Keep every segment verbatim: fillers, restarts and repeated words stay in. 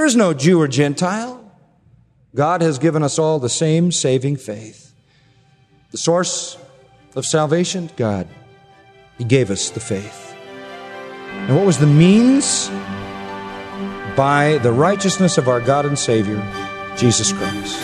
There is no Jew or Gentile. God has given us all the same saving faith. The source of salvation, God. He gave us the faith. And what was the means? By the righteousness of our God and Savior, Jesus Christ.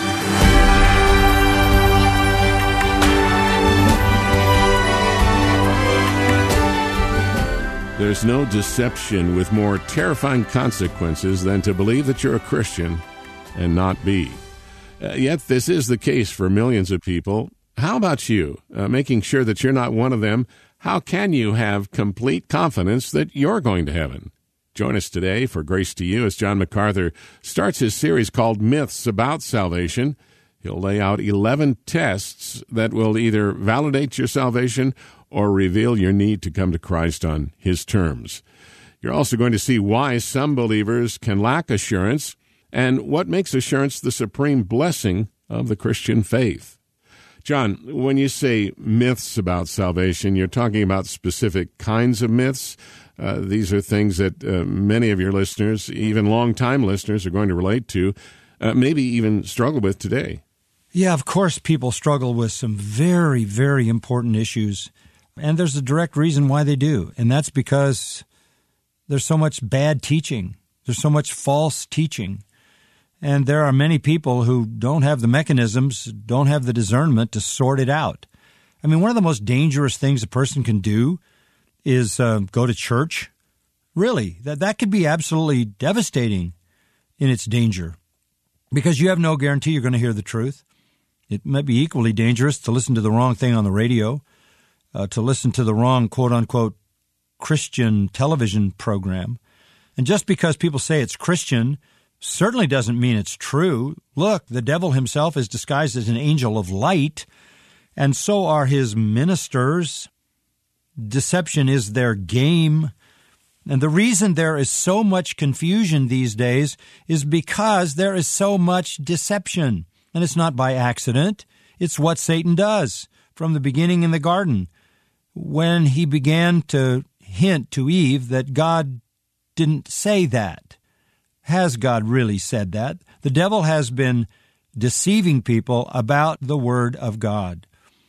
There's no deception with more terrifying consequences than to believe that you're a Christian and not be. Uh, yet this is the case for millions of people. How about you? Uh, making sure that you're not one of them, how can you have complete confidence that you're going to heaven? Join us today for Grace to You as John MacArthur starts his series called Myths About Salvation. He'll lay out eleven tests that will either validate your salvation or reveal your need to come to Christ on His terms. You're also going to see why some believers can lack assurance and what makes assurance the supreme blessing of the Christian faith. John, when you say myths about salvation, you're talking about specific kinds of myths. Uh, these are things that uh, many of your listeners, even long-time listeners, are going to relate to, uh, maybe even struggle with today. Yeah, of course people struggle with some very, very important issues. And there's a direct reason why they do, and that's because there's so much bad teaching. There's so much false teaching. And there are many people who don't have the mechanisms, don't have the discernment to sort it out. I mean, one of the most dangerous things a person can do is uh, go to church. Really, that, that could be absolutely devastating in its danger because you have no guarantee you're going to hear the truth. It might be equally dangerous to listen to the wrong thing on the radio, uh, to listen to the wrong, quote-unquote, Christian television program. And just because people say it's Christian certainly doesn't mean it's true. Look, the devil himself is disguised as an angel of light, and so are his ministers. Deception is their game. And the reason there is so much confusion these days is because there is so much deception. And it's not by accident. It's what Satan does from the beginning in the garden when he began to hint to Eve that God didn't say that. Has God really said that? The devil has been deceiving people about the Word of God.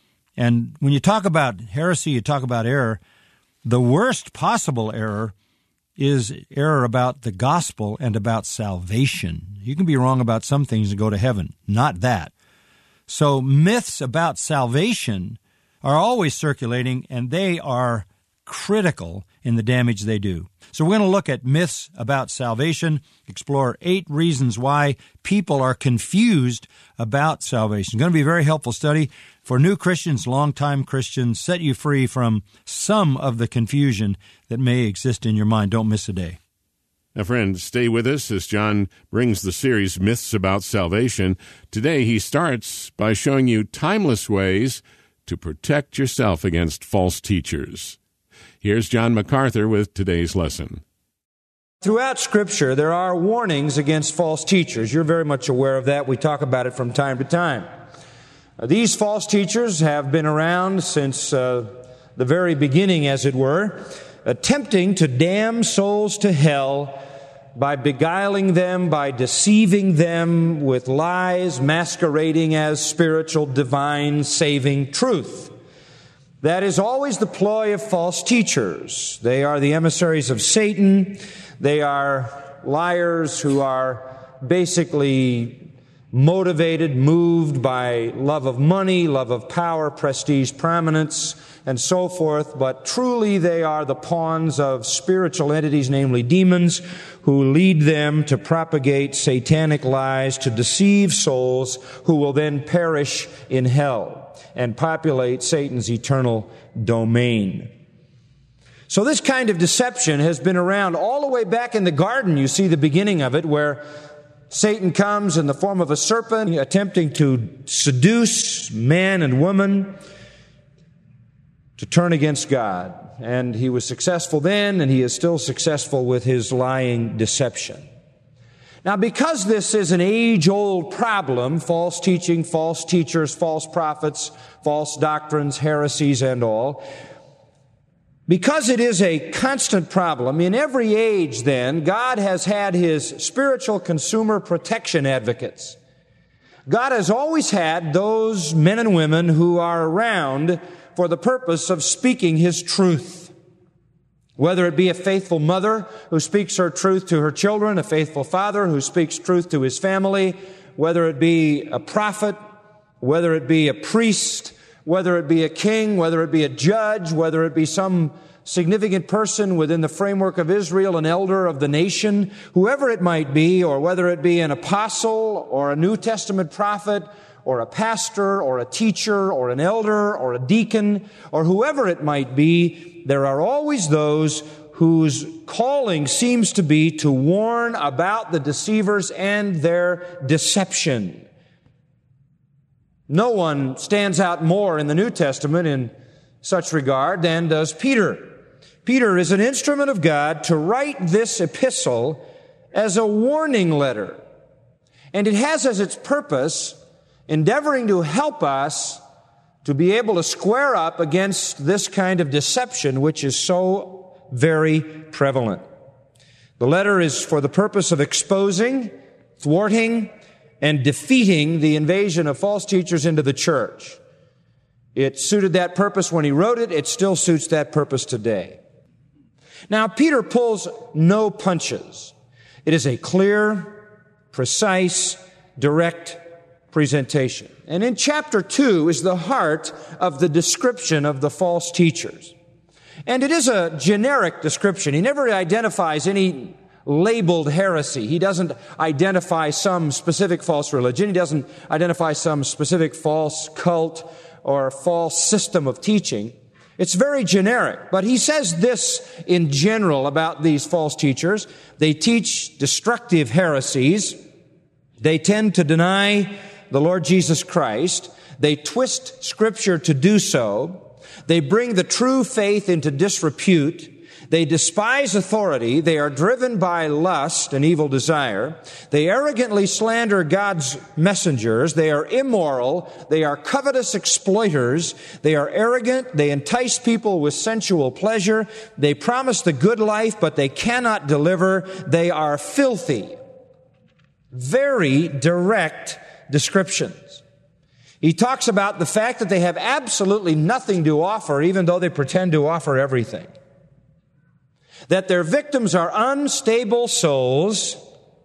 And when you talk about heresy, you talk about error, the worst possible error is error about the gospel and about salvation. You can be wrong about some things and go to heaven, not that. So myths about salvation are always circulating, and they are critical in the damage they do. So we're going to look at myths about salvation, explore eight reasons why people are confused about salvation. It's going to be a very helpful study for new Christians, long-time Christians, set you free from some of the confusion that may exist in your mind. Don't miss a day. Now, friends, stay with us as John brings the series Myths About Salvation. Today he starts by showing you timeless ways to protect yourself against false teachers. Here's John MacArthur with today's lesson. Throughout Scripture, there are warnings against false teachers. You're very much aware of that. We talk about it from time to time. Uh, these false teachers have been around since uh, the very beginning, as it were, attempting to damn souls to hell by beguiling them, by deceiving them with lies masquerading as spiritual, divine, saving truth. That is always the ploy of false teachers. They are the emissaries of Satan. They are liars who are basically motivated, moved by love of money, love of power, prestige, prominence, and so forth. But truly they are the pawns of spiritual entities, namely demons, who lead them to propagate satanic lies, to deceive souls who will then perish in hell and populate Satan's eternal domain. So this kind of deception has been around all the way back in the garden. You see the beginning of it, where Satan comes in the form of a serpent, attempting to seduce man and woman to turn against God. And he was successful then, and he is still successful with his lying deception. Now, because this is an age-old problem, false teaching, false teachers, false prophets, false doctrines, heresies, and all, Because it is a constant problem, in every age then, God has had His spiritual consumer protection advocates. God has always had those men and women who are around for the purpose of speaking His truth. Whether it be a faithful mother who speaks her truth to her children, a faithful father who speaks truth to his family, whether it be a prophet, whether it be a priest, whether it be a king, whether it be a judge, whether it be some significant person within the framework of Israel, an elder of the nation, whoever it might be, or whether it be an apostle or a New Testament prophet or a pastor or a teacher or an elder or a deacon or whoever it might be, there are always those whose calling seems to be to warn about the deceivers and their deception. No one stands out more in the New Testament in such regard than does Peter. Peter is an instrument of God to write this epistle as a warning letter. And it has as its purpose endeavoring to help us to be able to square up against this kind of deception which is so very prevalent. The letter is for the purpose of exposing, thwarting, and defeating the invasion of false teachers into the church. It suited that purpose when he wrote it. It still suits that purpose today. Now, Peter pulls no punches. It is a clear, precise, direct presentation. And in chapter two is the heart of the description of the false teachers. And it is a generic description. He never identifies any labeled heresy. He doesn't identify some specific false religion. He doesn't identify some specific false cult or false system of teaching. It's very generic. But he says this in general about these false teachers. They teach destructive heresies. They tend to deny the Lord Jesus Christ. They twist Scripture to do so. They bring the true faith into disrepute. They despise authority. They are driven by lust and evil desire. They arrogantly slander God's messengers. They are immoral. They are covetous exploiters. They are arrogant. They entice people with sensual pleasure. They promise the good life, but they cannot deliver. They are filthy. Very direct descriptions. He talks about the fact that they have absolutely nothing to offer, even though they pretend to offer everything. That their victims are unstable souls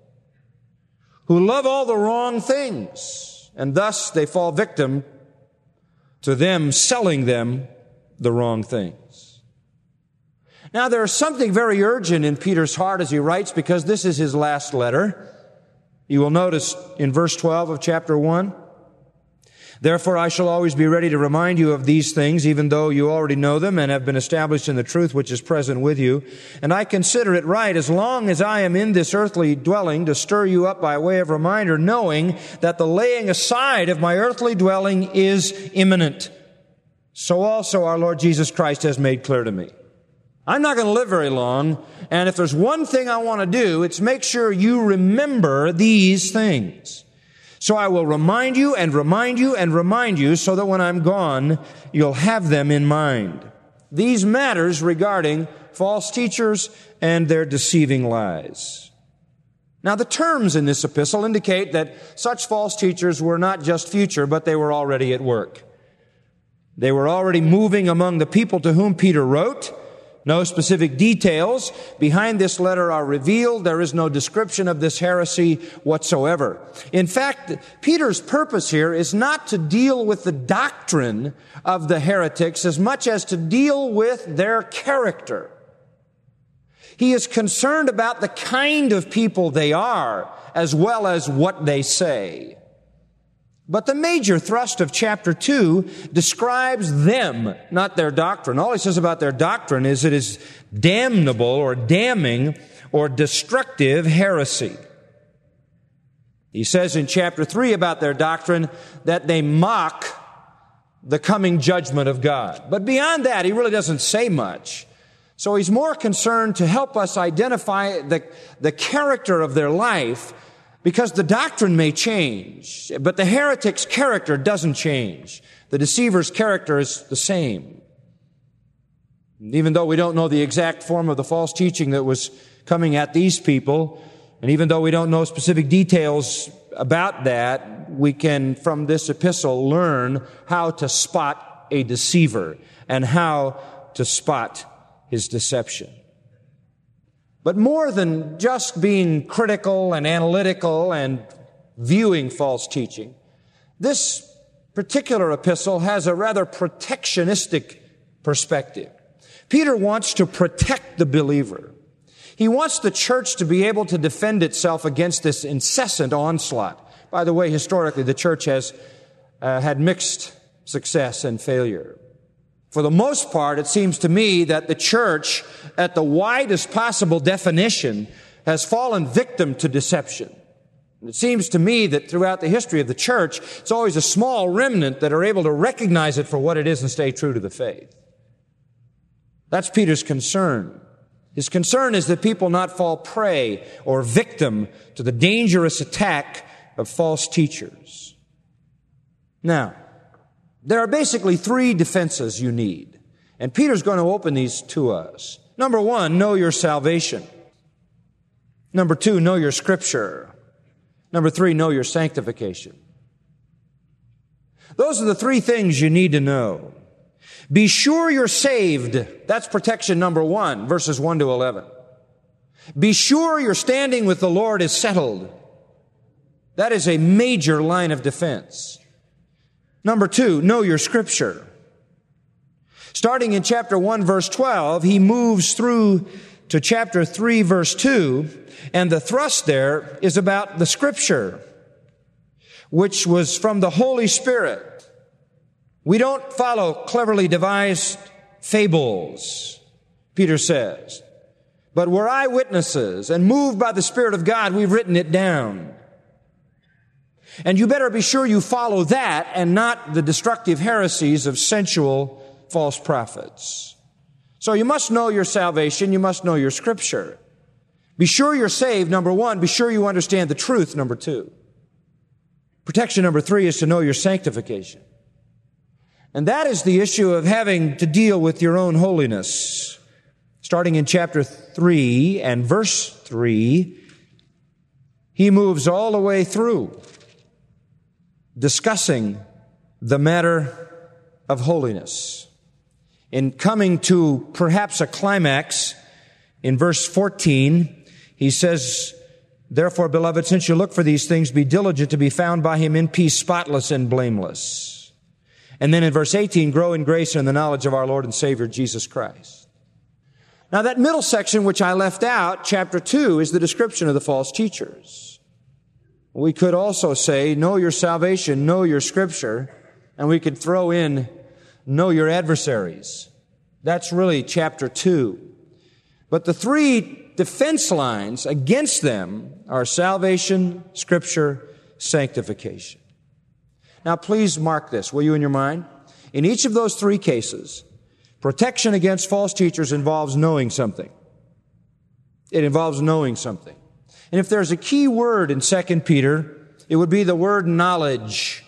who love all the wrong things, and thus they fall victim to them selling them the wrong things. Now, there is something very urgent in Peter's heart as he writes, because this is his last letter. You will notice in verse twelve of chapter one, "Therefore I shall always be ready to remind you of these things, even though you already know them and have been established in the truth which is present with you. And I consider it right, as long as I am in this earthly dwelling, to stir you up by way of reminder, knowing that the laying aside of my earthly dwelling is imminent. So also our Lord Jesus Christ has made clear to me." I'm not going to live very long, and if there's one thing I want to do, it's make sure you remember these things. So I will remind you and remind you and remind you so that when I'm gone, you'll have them in mind. These matters regarding false teachers and their deceiving lies. Now, the terms in this epistle indicate that such false teachers were not just future, but they were already at work. They were already moving among the people to whom Peter wrote. No specific details behind this letter are revealed. There is no description of this heresy whatsoever. In fact, Peter's purpose here is not to deal with the doctrine of the heretics as much as to deal with their character. He is concerned about the kind of people they are as well as what they say. But the major thrust of chapter two describes them, not their doctrine. All he says about their doctrine is it is damnable or damning or destructive heresy. He says in chapter three about their doctrine that they mock the coming judgment of God. But beyond that, he really doesn't say much. So he's more concerned to help us identify the, the character of their life, because the doctrine may change, but the heretic's character doesn't change. The deceiver's character is the same. Even though we don't know the exact form of the false teaching that was coming at these people, and even though we don't know specific details about that, we can, from this epistle, learn how to spot a deceiver and how to spot his deception. But more than just being critical and analytical and viewing false teaching, this particular epistle has a rather protectionistic perspective. Peter wants to protect the believer. He wants the church to be able to defend itself against this incessant onslaught. By the way, historically, the church has uh, had mixed success and failure. For the most part, it seems to me that the church, at the widest possible definition, has fallen victim to deception. It seems to me that throughout the history of the church, it's always a small remnant that are able to recognize it for what it is and stay true to the faith. That's Peter's concern. His concern is that people not fall prey or victim to the dangerous attack of false teachers. Now, there are basically three defenses you need, and Peter's going to open these to us. Number one, know your salvation. Number two, know your Scripture. Number three, know your sanctification. Those are the three things you need to know. Be sure you're saved. That's protection number one, verses one to eleven. Be sure your standing with the Lord is settled. That is a major line of defense. Number two, know your Scripture. Starting in chapter one, verse twelve, he moves through to chapter three, verse two, and the thrust there is about the Scripture, which was from the Holy Spirit. We don't follow cleverly devised fables, Peter says, but we're eyewitnesses, and moved by the Spirit of God, we've written it down. And you better be sure you follow that and not the destructive heresies of sensual false prophets. So you must know your salvation. You must know your Scripture. Be sure you're saved, number one. Be sure you understand the truth, number two. Protection number three is to know your sanctification. And that is the issue of having to deal with your own holiness. Starting in chapter three and verse three, he moves all the way through discussing the matter of holiness. In coming to perhaps a climax, in verse fourteen, he says, "Therefore, beloved, since you look for these things, be diligent to be found by him in peace, spotless and blameless." And then in verse eighteen, grow in grace and in the knowledge of our Lord and Savior, Jesus Christ. Now that middle section which I left out, chapter two, is the description of the false teachers. We could also say, know your salvation, know your Scripture, and we could throw in, know your adversaries. That's really chapter two. But the three defense lines against them are salvation, Scripture, sanctification. Now please mark this, will you, in your mind? In each of those three cases, protection against false teachers involves knowing something. It involves knowing something. And if there's a key word in Second Peter, it would be the word knowledge.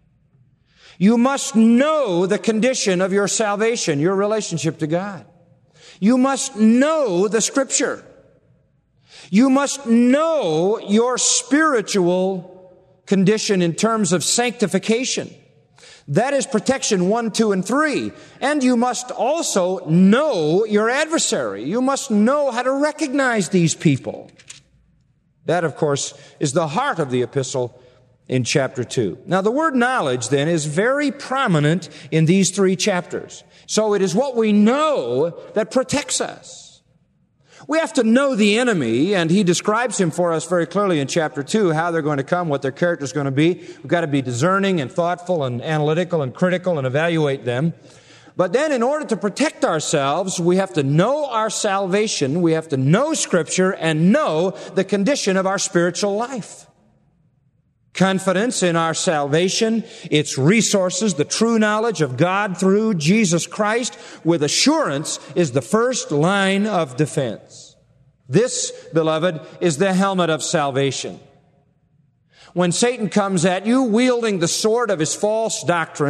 You must know the condition of your salvation, your relationship to God. You must know the Scripture. You must know your spiritual condition in terms of sanctification. That is protection one, two, and three. And you must also know your adversary. You must know how to recognize these people. That, of course, is the heart of the epistle in chapter two. Now, the word knowledge, then, is very prominent in these three chapters. So it is what we know that protects us. We have to know the enemy, and he describes him for us very clearly in chapter two, how they're going to come, what their character is going to be. We've got to be discerning and thoughtful and analytical and critical and evaluate them. But then in order to protect ourselves, we have to know our salvation, we have to know Scripture, and know the condition of our spiritual life. Confidence in our salvation, its resources, the true knowledge of God through Jesus Christ with assurance is the first line of defense. This, beloved, is the helmet of salvation. When Satan comes at you wielding the sword of his false doctrine,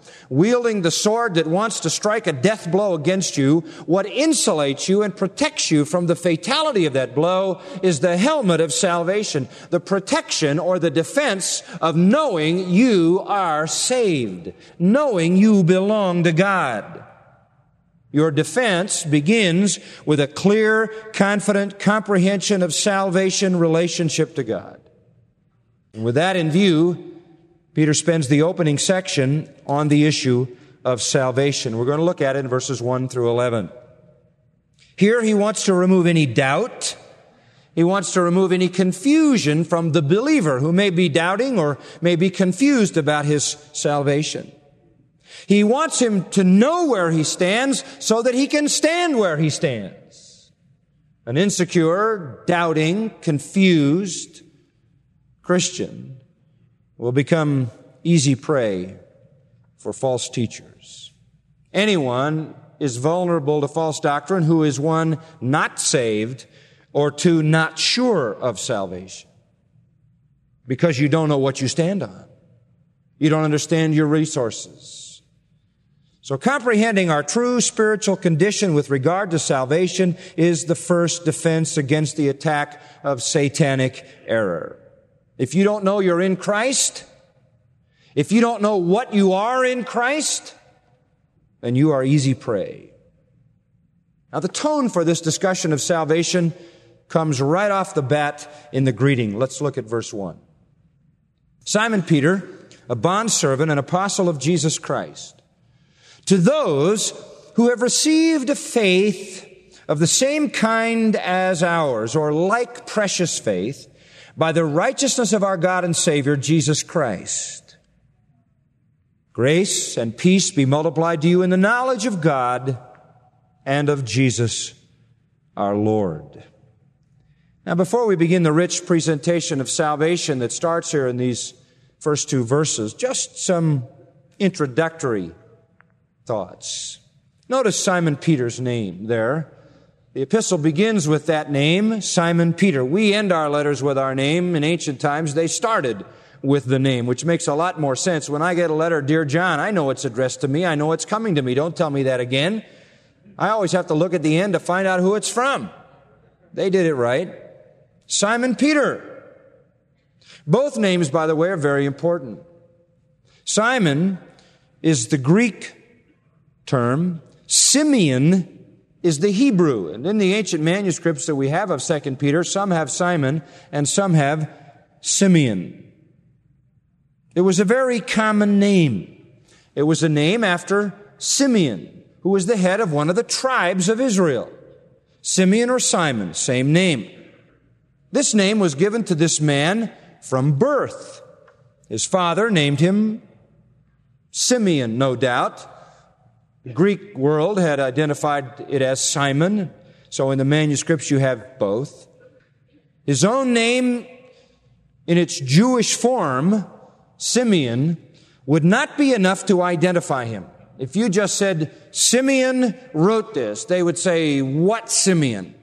wielding the sword that wants to strike a death blow against you. What insulates you and protects you from the fatality of that blow is the helmet of salvation, the protection or the defense of knowing you are saved, knowing you belong to God. Your defense begins with a clear, confident comprehension of salvation relationship to God. And with that in view, Peter spends the opening section on the issue of salvation. We're going to look at it in verses one through eleven. Here he wants to remove any doubt. He wants to remove any confusion from the believer who may be doubting or may be confused about his salvation. He wants him to know where he stands so that he can stand where he stands. An insecure, doubting, confused Christian will become easy prey for false teachers. Anyone is vulnerable to false doctrine who is, one, not saved, or two, not sure of salvation, because you don't know what you stand on. You don't understand your resources. So comprehending our true spiritual condition with regard to salvation is the first defense against the attack of satanic error. If you don't know you're in Christ, if you don't know what you are in Christ, then you are easy prey. Now, the tone for this discussion of salvation comes right off the bat in the greeting. Let's look at verse one. Simon Peter, a bondservant and apostle of Jesus Christ, to those who have received a faith of the same kind as ours, or like precious faith, by the righteousness of our God and Savior, Jesus Christ. Grace and peace be multiplied to you in the knowledge of God and of Jesus our Lord. Now, before we begin the rich presentation of salvation that starts here in these first two verses, just some introductory thoughts. Notice Simon Peter's name there. The epistle begins with that name, Simon Peter. We end our letters with our name. In ancient times, they started with the name, which makes a lot more sense. When I get a letter, Dear John, I know it's addressed to me. I know it's coming to me. Don't tell me that again. I always have to look at the end to find out who it's from. They did it right. Simon Peter. Both names, by the way, are very important. Simon is the Greek term. Simeon is the Hebrew. And in the ancient manuscripts that we have of Second Peter, some have Simon and some have Simeon. It was a very common name. It was a name after Simeon, who was the head of one of the tribes of Israel. Simeon or Simon, same name. This name was given to this man from birth. His father named him Simeon, no doubt. The Greek world had identified it as Simon, so in the manuscripts you have both. His own name, in its Jewish form, Simeon, would not be enough to identify him. If you just said, Simeon wrote this, they would say, what Simeon?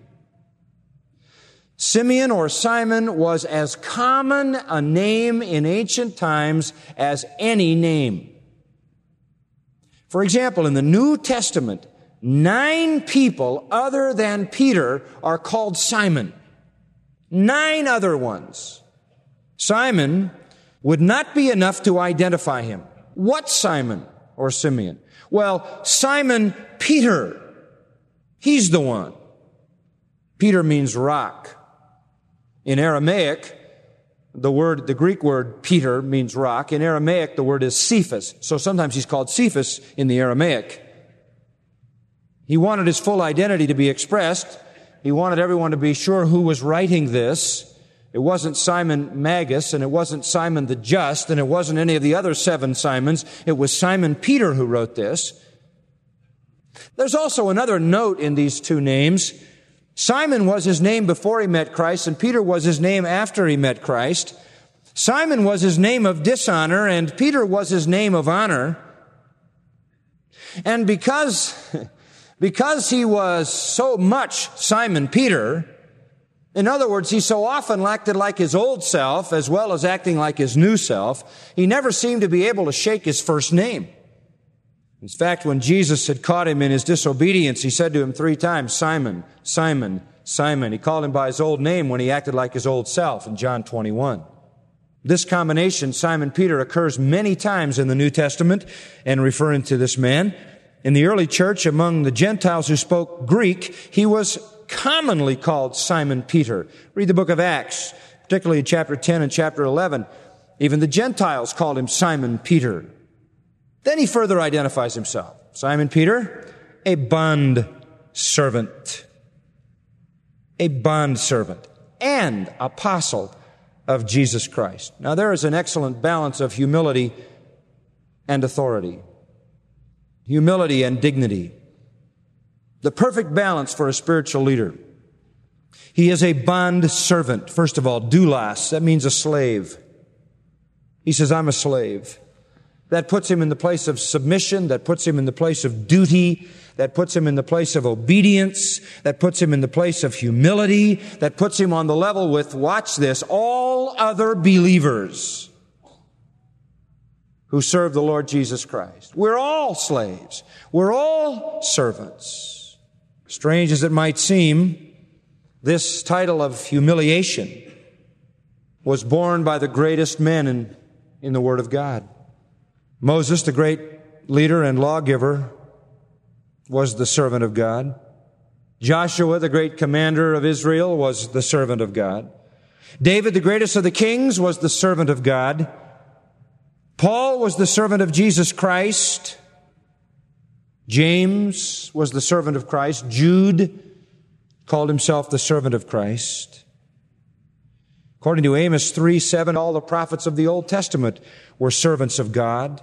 Simeon or Simon was as common a name in ancient times as any name. For example, in the New Testament, nine people other than Peter are called Simon. Nine other ones. Simon would not be enough to identify him. What Simon or Simeon? Well, Simon Peter. He's the one. Peter means rock. In Aramaic, the word, the Greek word Peter means rock. In Aramaic, the word is Cephas. So sometimes he's called Cephas in the Aramaic. He wanted his full identity to be expressed. He wanted everyone to be sure who was writing this. It wasn't Simon Magus, and it wasn't Simon the Just, and it wasn't any of the other seven Simons. It was Simon Peter who wrote this. There's also another note in these two names. Simon was his name before he met Christ, and Peter was his name after he met Christ. Simon was his name of dishonor, and Peter was his name of honor. And because, because he was so much Simon Peter, in other words, he so often acted like his old self as well as acting like his new self, he never seemed to be able to shake his first name. In fact, when Jesus had caught him in his disobedience, he said to him three times, Simon, Simon, Simon. He called him by his old name when he acted like his old self in John twenty-one. This combination, Simon Peter, occurs many times in the New Testament and referring to this man. In the early church, among the Gentiles who spoke Greek, he was commonly called Simon Peter. Read the book of Acts, particularly in chapter ten and chapter eleven. Even the Gentiles called him Simon Peter. Then he further identifies himself. Simon Peter, a bond servant. A bond servant and apostle of Jesus Christ. Now there is an excellent balance of humility and authority. Humility and dignity. The perfect balance for a spiritual leader. He is a bond servant. First of all, doulos, that means a slave. He says, I'm a slave. That puts him in the place of submission. That puts him in the place of duty. That puts him in the place of obedience. That puts him in the place of humility. That puts him on the level with, watch this, all other believers who serve the Lord Jesus Christ. We're all slaves. We're all servants. Strange as it might seem, this title of humiliation was borne by the greatest men in, in the Word of God. Moses, the great leader and lawgiver, was the servant of God. Joshua, the great commander of Israel, was the servant of God. David, the greatest of the kings, was the servant of God. Paul was the servant of Jesus Christ. James was the servant of Christ. Jude called himself the servant of Christ. According to Amos three seven, all the prophets of the Old Testament were servants of God.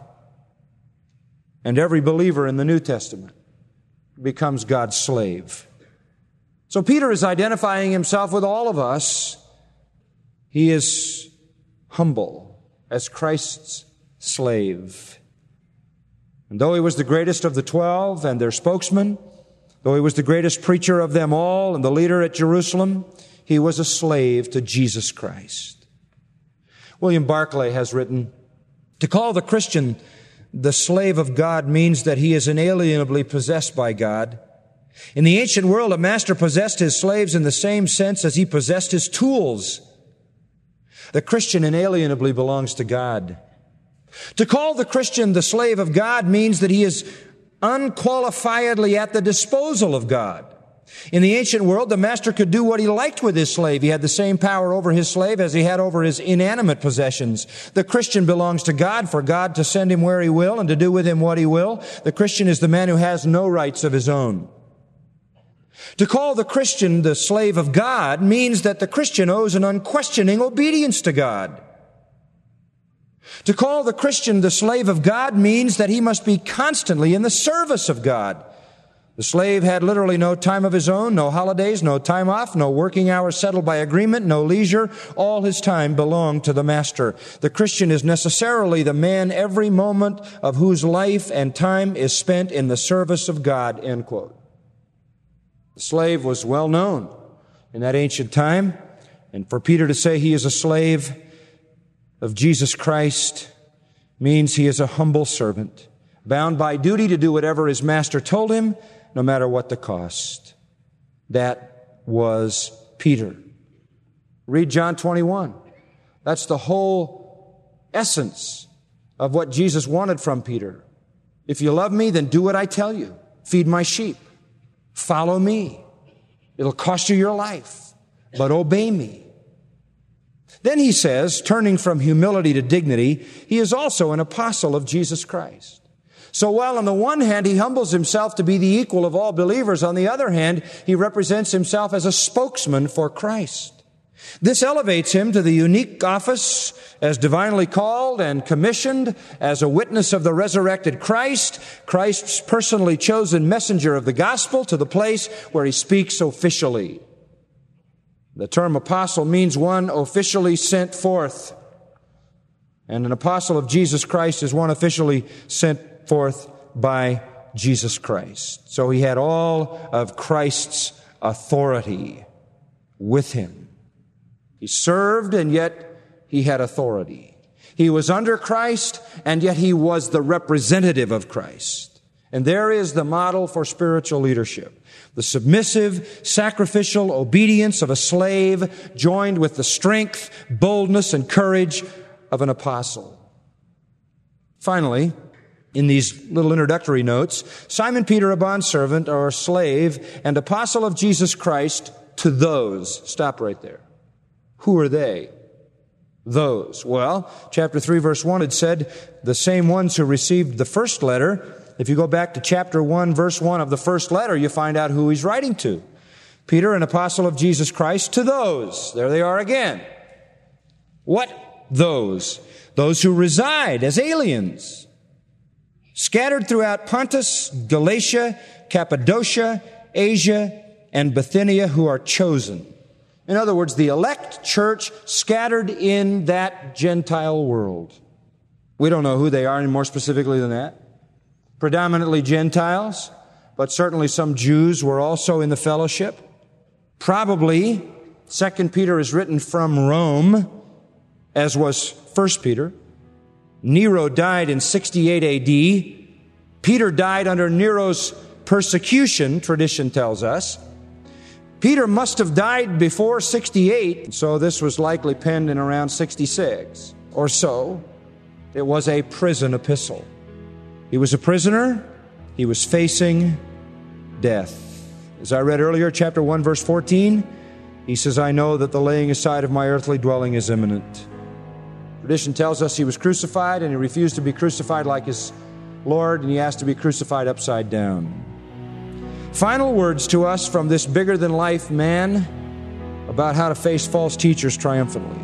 And every believer in the New Testament becomes God's slave. So Peter is identifying himself with all of us. He is humble as Christ's slave. And though he was the greatest of the twelve and their spokesman, though he was the greatest preacher of them all and the leader at Jerusalem, he was a slave to Jesus Christ. William Barclay has written, to call the Christian the slave of God means that he is inalienably possessed by God. In the ancient world, a master possessed his slaves in the same sense as he possessed his tools. The Christian inalienably belongs to God. To call the Christian the slave of God means that he is unqualifiedly at the disposal of God. In the ancient world, the master could do what he liked with his slave. He had the same power over his slave as he had over his inanimate possessions. The Christian belongs to God, for God to send him where he will and to do with him what he will. The Christian is the man who has no rights of his own. To call the Christian the slave of God means that the Christian owes an unquestioning obedience to God. To call the Christian the slave of God means that he must be constantly in the service of God. The slave had literally no time of his own, no holidays, no time off, no working hours settled by agreement, no leisure. All his time belonged to the master. The Christian is necessarily the man every moment of whose life and time is spent in the service of God, end quote. The slave was well known in that ancient time, and for Peter to say he is a slave of Jesus Christ means he is a humble servant, bound by duty to do whatever his master told him, no matter what the cost. That was Peter. Read John twenty-one. That's the whole essence of what Jesus wanted from Peter. If you love me, then do what I tell you. Feed my sheep. Follow me. It'll cost you your life, but obey me. Then he says, turning from humility to dignity, he is also an apostle of Jesus Christ. So while on the one hand he humbles himself to be the equal of all believers, on the other hand he represents himself as a spokesman for Christ. This elevates him to the unique office as divinely called and commissioned as a witness of the resurrected Christ, Christ's personally chosen messenger of the gospel, to the place where he speaks officially. The term apostle means one officially sent forth. And an apostle of Jesus Christ is one officially sent forth by Jesus Christ. So he had all of Christ's authority with him. He served, and yet he had authority. He was under Christ, and yet he was the representative of Christ. And there is the model for spiritual leadership. The submissive, sacrificial obedience of a slave joined with the strength, boldness, and courage of an apostle. Finally, in these little introductory notes, Simon Peter, a bondservant or a slave and apostle of Jesus Christ, to those. Stop right there. Who are they? Those. Well, chapter three, verse one, it said, the same ones who received the first letter. If you go back to chapter one, verse one of the first letter, you find out who he's writing to. Peter, an apostle of Jesus Christ, to those. There they are again. What those? Those who reside as aliens, scattered throughout Pontus, Galatia, Cappadocia, Asia, and Bithynia, who are chosen. In other words, the elect church scattered in that Gentile world. We don't know who they are any more specifically than that. Predominantly Gentiles, but certainly some Jews were also in the fellowship. Probably, Second Peter is written from Rome, as was First Peter. Nero died in sixty-eight A D. Peter died under Nero's persecution, tradition tells us. Peter must have died before sixty-eight, so this was likely penned in around sixty-six or so. It was a prison epistle. He was a prisoner. He was facing death. As I read earlier, chapter one, verse fourteen, he says, I know that the laying aside of my earthly dwelling is imminent. Tradition tells us he was crucified, and he refused to be crucified like his Lord, and he asked to be crucified upside down. Final words to us from this bigger-than-life man about how to face false teachers triumphantly.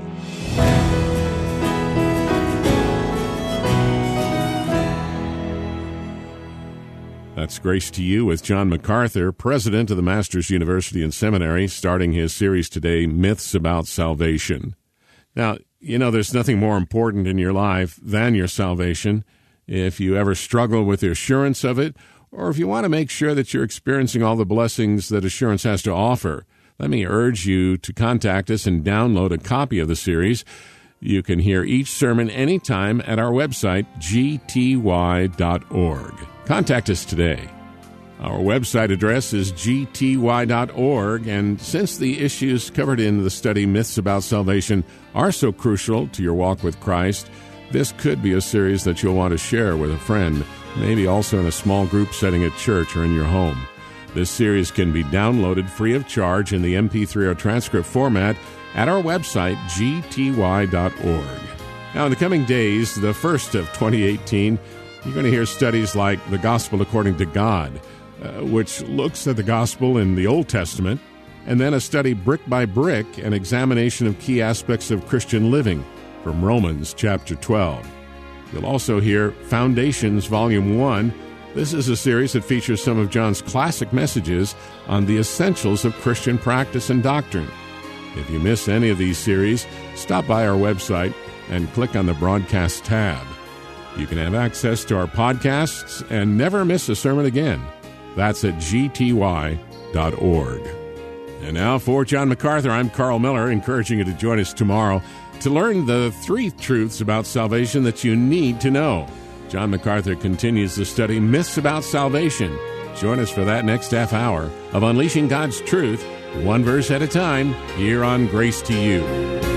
That's Grace to You with John MacArthur, president of the Masters University and Seminary, starting his series today, Myths About Salvation. Now, you know, there's nothing more important in your life than your salvation. If you ever struggle with the assurance of it, or if you want to make sure that you're experiencing all the blessings that assurance has to offer, let me urge you to contact us and download a copy of the series. You can hear each sermon anytime at our website, g t y dot org. Contact us today. Our website address is g t y dot org, and since the issues covered in the study Myths About Salvation are so crucial to your walk with Christ, this could be a series that you'll want to share with a friend, maybe also in a small group setting at church or in your home. This series can be downloaded free of charge in the M P three or transcript format at our website, g t y dot org. Now, in the coming days, the first of twenty eighteen, you're going to hear studies like The Gospel According to God, uh, which looks at the gospel in the Old Testament, and then a study brick by brick, an examination of key aspects of Christian living from Romans chapter twelve. You'll also hear Foundations Volume one. This is a series that features some of John's classic messages on the essentials of Christian practice and doctrine. If you miss any of these series, stop by our website and click on the Broadcast tab. You can have access to our podcasts and never miss a sermon again. That's at g t y dot org. And now for John MacArthur, I'm Carl Miller, encouraging you to join us tomorrow to learn the three truths about salvation that you need to know. John MacArthur continues the study Myths About Salvation. Join us for that next half hour of Unleashing God's Truth, one verse at a time, here on Grace to You.